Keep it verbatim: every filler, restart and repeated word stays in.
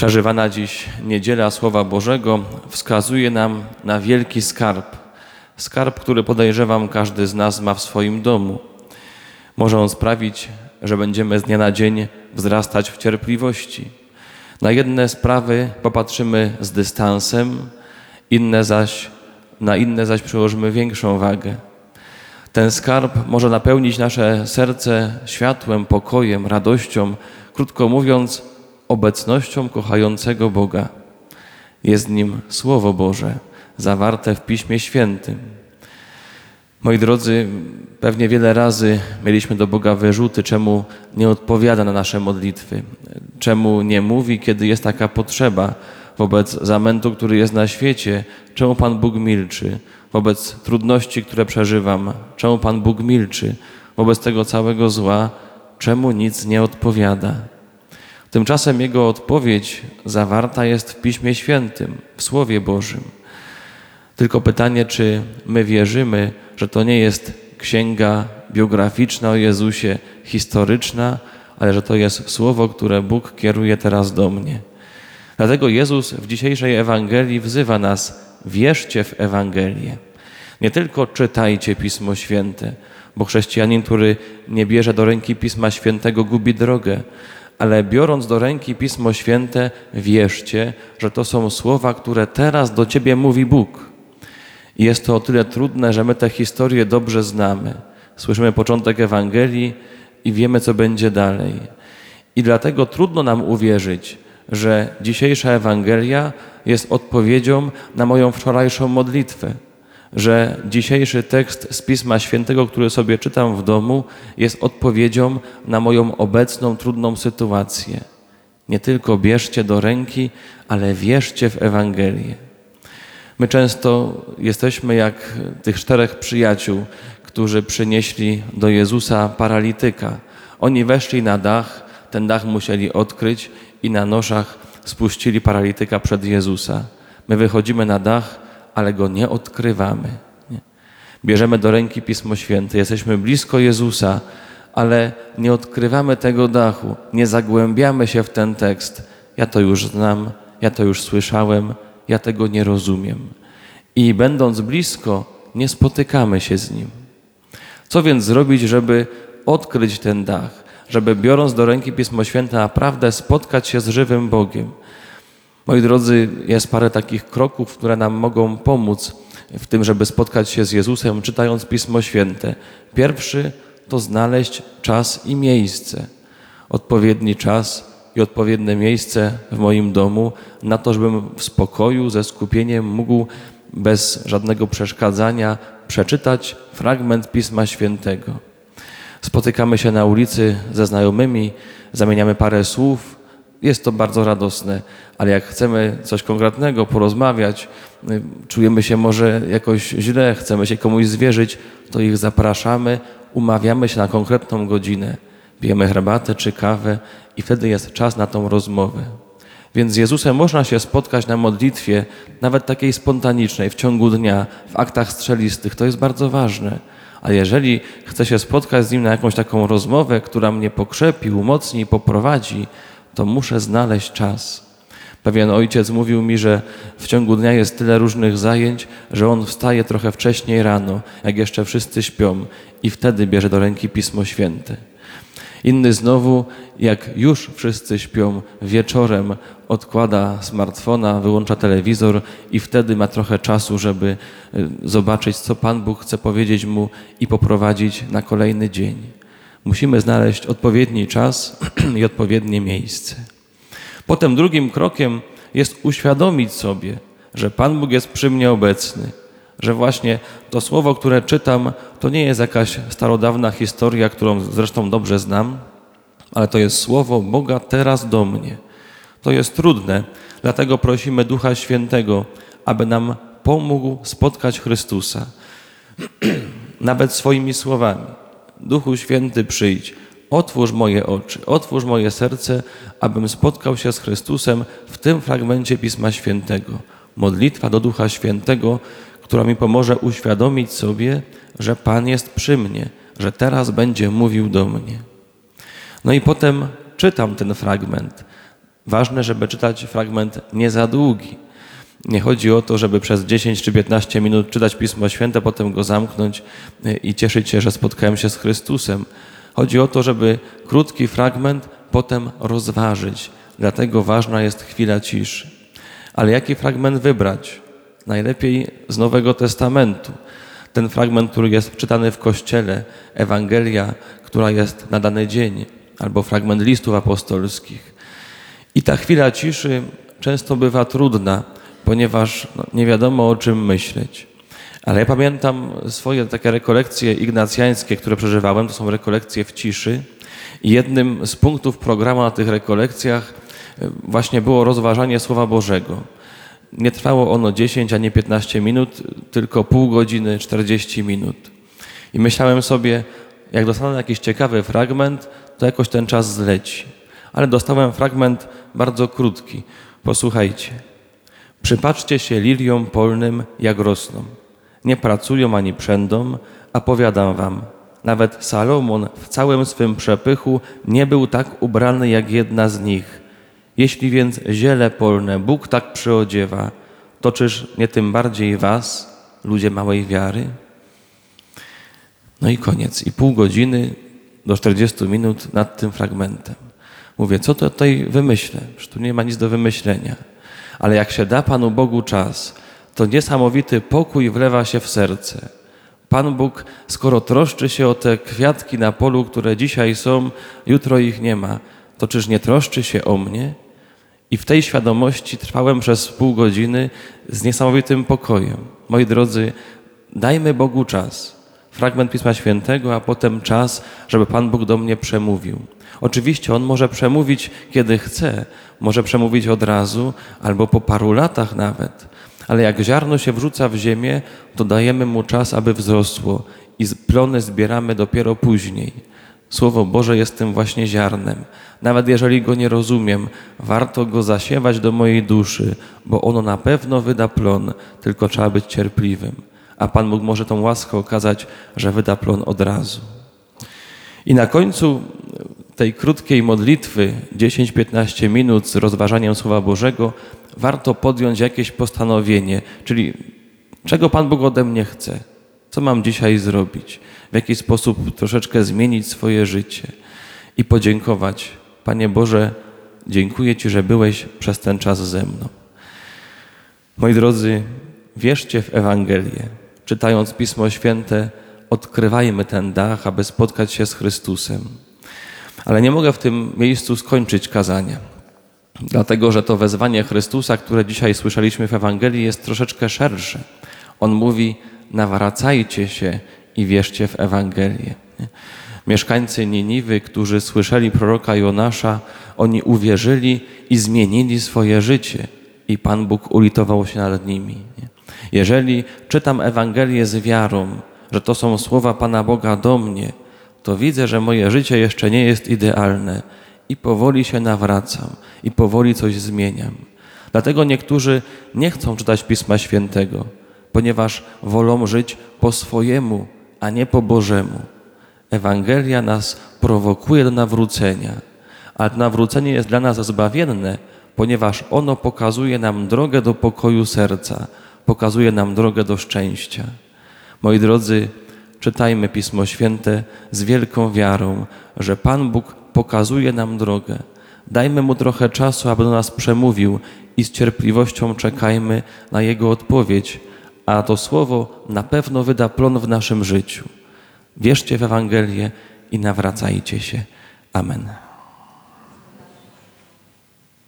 Przeżywana dziś niedziela Słowa Bożego wskazuje nam na wielki skarb. Skarb, który podejrzewam każdy z nas ma w swoim domu. Może on sprawić, że będziemy z dnia na dzień wzrastać w cierpliwości. Na jedne sprawy popatrzymy z dystansem, inne zaś, na inne zaś przyłożymy większą wagę. Ten skarb może napełnić nasze serce światłem, pokojem, radością, krótko mówiąc, obecnością kochającego Boga. Jest nim Słowo Boże, zawarte w Piśmie Świętym. Moi drodzy, pewnie wiele razy mieliśmy do Boga wyrzuty, czemu nie odpowiada na nasze modlitwy, czemu nie mówi, kiedy jest taka potrzeba, wobec zamętu, który jest na świecie, czemu Pan Bóg milczy, wobec trudności, które przeżywam, czemu Pan Bóg milczy, wobec tego całego zła, czemu nic nie odpowiada. Tymczasem Jego odpowiedź zawarta jest w Piśmie Świętym, w Słowie Bożym. Tylko pytanie, czy my wierzymy, że to nie jest księga biograficzna o Jezusie, historyczna, ale że to jest Słowo, które Bóg kieruje teraz do mnie. Dlatego Jezus w dzisiejszej Ewangelii wzywa nas: wierzcie w Ewangelię. Nie tylko czytajcie Pismo Święte, bo chrześcijanin, który nie bierze do ręki Pisma Świętego, gubi drogę, ale biorąc do ręki Pismo Święte, wierzcie, że to są słowa, które teraz do ciebie mówi Bóg. I jest to o tyle trudne, że my te historie dobrze znamy. Słyszymy początek Ewangelii i wiemy, co będzie dalej. I dlatego trudno nam uwierzyć, że dzisiejsza Ewangelia jest odpowiedzią na moją wczorajszą modlitwę, że dzisiejszy tekst z Pisma Świętego, który sobie czytam w domu, jest odpowiedzią na moją obecną trudną sytuację. Nie tylko bierzcie do ręki, ale wierzcie w Ewangelię. My często jesteśmy jak tych czterech przyjaciół, którzy przynieśli do Jezusa paralityka. Oni weszli na dach, ten dach musieli odkryć i na noszach spuścili paralityka przed Jezusa. My wychodzimy na dach, ale go nie odkrywamy. Nie. Bierzemy do ręki Pismo Święte, jesteśmy blisko Jezusa, ale nie odkrywamy tego dachu, nie zagłębiamy się w ten tekst. Ja to już znam, ja to już słyszałem, ja tego nie rozumiem. I będąc blisko, nie spotykamy się z Nim. Co więc zrobić, żeby odkryć ten dach? Żeby biorąc do ręki Pismo Święte naprawdę spotkać się z żywym Bogiem? Moi drodzy, jest parę takich kroków, które nam mogą pomóc w tym, żeby spotkać się z Jezusem, czytając Pismo Święte. Pierwszy to znaleźć czas i miejsce. Odpowiedni czas i odpowiednie miejsce w moim domu na to, żebym w spokoju, ze skupieniem mógł bez żadnego przeszkadzania przeczytać fragment Pisma Świętego. Spotykamy się na ulicy ze znajomymi, zamieniamy parę słów. Jest to bardzo radosne, ale jak chcemy coś konkretnego porozmawiać, czujemy się może jakoś źle, chcemy się komuś zwierzyć, to ich zapraszamy, umawiamy się na konkretną godzinę. Pijemy herbatę czy kawę i wtedy jest czas na tą rozmowę. Więc z Jezusem można się spotkać na modlitwie, nawet takiej spontanicznej, w ciągu dnia, w aktach strzelistych. To jest bardzo ważne. A jeżeli chcę się spotkać z Nim na jakąś taką rozmowę, która mnie pokrzepi, umocni i poprowadzi, to muszę znaleźć czas. Pewien ojciec mówił mi, że w ciągu dnia jest tyle różnych zajęć, że on wstaje trochę wcześniej rano, jak jeszcze wszyscy śpią, i wtedy bierze do ręki Pismo Święte. Inny znowu, jak już wszyscy śpią, wieczorem odkłada smartfona, wyłącza telewizor i wtedy ma trochę czasu, żeby zobaczyć, co Pan Bóg chce powiedzieć mu i poprowadzić na kolejny dzień. Musimy znaleźć odpowiedni czas i odpowiednie miejsce. Potem drugim krokiem jest uświadomić sobie, że Pan Bóg jest przy mnie obecny, że właśnie to słowo, które czytam, to nie jest jakaś starodawna historia, którą zresztą dobrze znam, ale to jest słowo Boga teraz do mnie. To jest trudne, dlatego prosimy Ducha Świętego, aby nam pomógł spotkać Chrystusa. Nawet swoimi słowami. Duchu Święty, przyjdź, otwórz moje oczy, otwórz moje serce, abym spotkał się z Chrystusem w tym fragmencie Pisma Świętego. Modlitwa do Ducha Świętego, która mi pomoże uświadomić sobie, że Pan jest przy mnie, że teraz będzie mówił do mnie. No i potem czytam ten fragment. Ważne, żeby czytać fragment nie za długi. Nie chodzi o to, żeby przez dziesięć czy piętnaście minut czytać Pismo Święte, potem go zamknąć i cieszyć się, że spotkałem się z Chrystusem. Chodzi o to, żeby krótki fragment potem rozważyć. Dlatego ważna jest chwila ciszy. Ale jaki fragment wybrać? Najlepiej z Nowego Testamentu. Ten fragment, który jest czytany w Kościele, Ewangelia, która jest na dany dzień, albo fragment listów apostolskich. I ta chwila ciszy często bywa trudna, ponieważ no, nie wiadomo, o czym myśleć. Ale ja pamiętam swoje takie rekolekcje ignacjańskie, które przeżywałem, to są rekolekcje w ciszy. I jednym z punktów programu na tych rekolekcjach właśnie było rozważanie Słowa Bożego. Nie trwało ono dziesięć ani piętnaście minut, tylko pół godziny, czterdzieści minut. I myślałem sobie, jak dostanę jakiś ciekawy fragment, to jakoś ten czas zleci. Ale dostałem fragment bardzo krótki. Posłuchajcie. Przypatrzcie się liliom polnym, jak rosną. Nie pracują ani przędą, a powiadam wam, nawet Salomon w całym swym przepychu nie był tak ubrany jak jedna z nich. Jeśli więc ziele polne Bóg tak przyodziewa, to czyż nie tym bardziej was, ludzie małej wiary? No i koniec. I pół godziny do czterdziestu minut nad tym fragmentem. Mówię, co to tutaj wymyślę? Przecież tu nie ma nic do wymyślenia. Ale jak się da Panu Bogu czas, to niesamowity pokój wlewa się w serce. Pan Bóg, skoro troszczy się o te kwiatki na polu, które dzisiaj są, jutro ich nie ma, to czyż nie troszczy się o mnie? I w tej świadomości trwałem przez pół godziny z niesamowitym pokojem. Moi drodzy, dajmy Bogu czas. Fragment Pisma Świętego, a potem czas, żeby Pan Bóg do mnie przemówił. Oczywiście On może przemówić, kiedy chce, może przemówić od razu albo po paru latach nawet. Ale jak ziarno się wrzuca w ziemię, to dajemy mu czas, aby wzrosło i plony zbieramy dopiero później. Słowo Boże jest tym właśnie ziarnem. Nawet jeżeli go nie rozumiem, warto go zasiewać do mojej duszy, bo ono na pewno wyda plon, tylko trzeba być cierpliwym. A Pan Bóg może tą łaskę okazać, że wyda plon od razu. I na końcu tej krótkiej modlitwy, dziesięć piętnaście minut z rozważaniem Słowa Bożego, warto podjąć jakieś postanowienie, czyli czego Pan Bóg ode mnie chce, co mam dzisiaj zrobić, w jaki sposób troszeczkę zmienić swoje życie i podziękować. Panie Boże, dziękuję Ci, że byłeś przez ten czas ze mną. Moi drodzy, wierzcie w Ewangelię. Czytając Pismo Święte, odkrywajmy ten dach, aby spotkać się z Chrystusem. Ale nie mogę w tym miejscu skończyć kazania, dlatego że to wezwanie Chrystusa, które dzisiaj słyszeliśmy w Ewangelii, jest troszeczkę szersze. On mówi, nawracajcie się i wierzcie w Ewangelię. Mieszkańcy Niniwy, którzy słyszeli proroka Jonasza, oni uwierzyli i zmienili swoje życie i Pan Bóg ulitował się nad nimi. Jeżeli czytam Ewangelię z wiarą, że to są słowa Pana Boga do mnie, to widzę, że moje życie jeszcze nie jest idealne i powoli się nawracam i powoli coś zmieniam. Dlatego niektórzy nie chcą czytać Pisma Świętego, ponieważ wolą żyć po swojemu, a nie po Bożemu. Ewangelia nas prowokuje do nawrócenia, a nawrócenie jest dla nas zbawienne, ponieważ ono pokazuje nam drogę do pokoju serca, pokazuje nam drogę do szczęścia. Moi drodzy, czytajmy Pismo Święte z wielką wiarą, że Pan Bóg pokazuje nam drogę. Dajmy Mu trochę czasu, aby do nas przemówił i z cierpliwością czekajmy na Jego odpowiedź, a to Słowo na pewno wyda plon w naszym życiu. Wierzcie w Ewangelię i nawracajcie się. Amen.